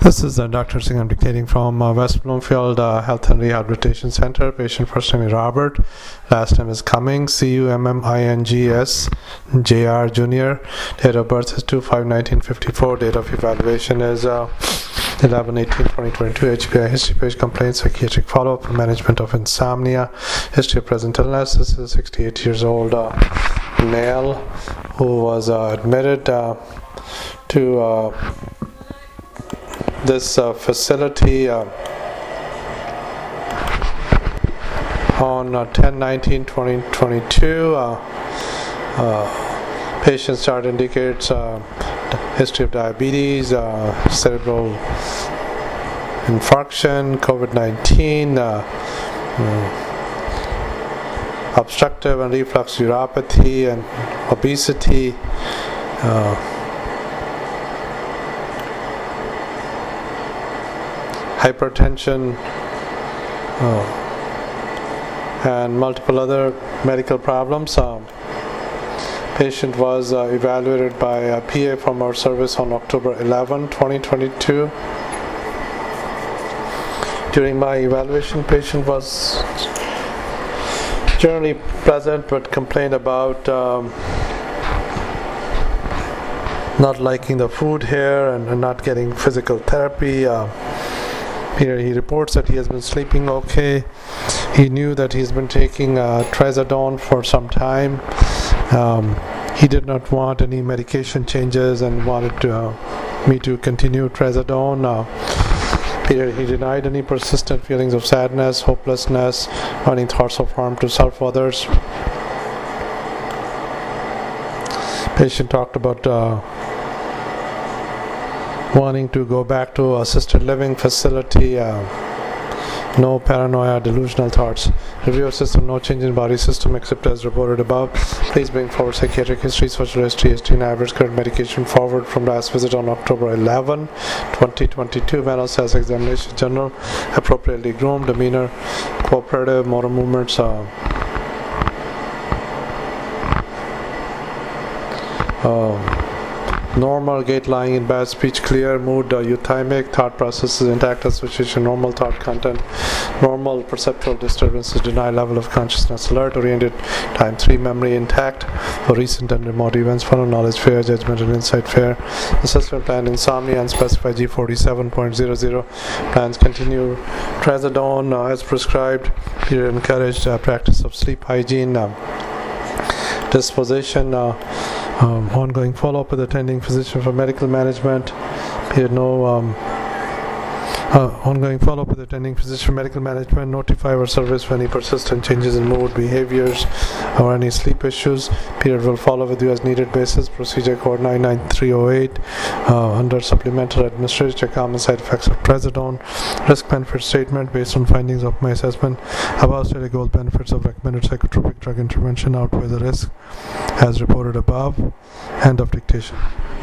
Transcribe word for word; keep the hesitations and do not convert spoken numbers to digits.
This is uh, Doctor Singh. I'm dictating from uh, West Bloomfield uh, Health and Rehabilitation Center. Patient first name is Robert. Last name is Cummings, C U M M I N G S, J R Junior Date of birth is two five nineteen fifty-four. Date of evaluation is uh, eleven eighteen twenty twenty-two. H P I history page complaint, psychiatric follow-up for management of insomnia. History of present illness. This is a sixty-eight years old uh, male who was uh, admitted uh, to uh, this uh, facility uh, on uh, ten nineteen twenty twenty-two. Uh, uh, patient chart indicates uh, history of diabetes, uh, cerebral infarction, COVID nineteen, uh, um, obstructive and reflux neuropathy, and obesity. Uh, hypertension, uh, and multiple other medical problems. Um, patient was uh, evaluated by a P A from our service on October eleventh twenty twenty-two. During my evaluation, patient was generally pleasant but complained about um, not liking the food here and, and not getting physical therapy. Uh, Here he reports that he has been sleeping okay. He knew that he's been taking uh, trazodone for some time. Um, he did not want any medication changes and wanted to, uh, me to continue trazodone. Uh, Peter, he denied any persistent feelings of sadness, hopelessness, or any thoughts of harm to self or others. Patient talked about uh, wanting to go back to assisted living facility, uh, no paranoia, delusional thoughts. Review of system, no change in body system except as reported above. Please bring forward psychiatric history, social history, history and average current medication forward from last visit on October eleventh twenty twenty-two. Mental status examination general, appropriately groomed, demeanor, cooperative, motor movements, uh, uh, normal, gait lying in bed, speech clear, mood uh, euthymic, thought processes intact, association normal, thought content normal, perceptual disturbances, denial level of consciousness alert, oriented time three, memory intact for recent and remote events, follow knowledge fair, judgment and insight fair. Assessment plan insomnia and specified G forty-seven point zero zero. Plans continue trazodone uh, as prescribed. Peer encouraged uh, practice of sleep hygiene. Uh, disposition, uh, um, ongoing follow-up with attending physician for medical management. Here no um, uh, ongoing follow-up with attending physician for medical management. Notify our service for any persistent changes in mood, behaviors, or any sleep issues. Period will follow with you as needed basis. Procedure code nine nine three zero eight. Uh, under supplemental administration, common side effects of trazodone. Risk benefit statement based on findings of my assessment. Above stated goal benefits of recommended psychotropic drug intervention outweigh the risk as reported above. End of dictation.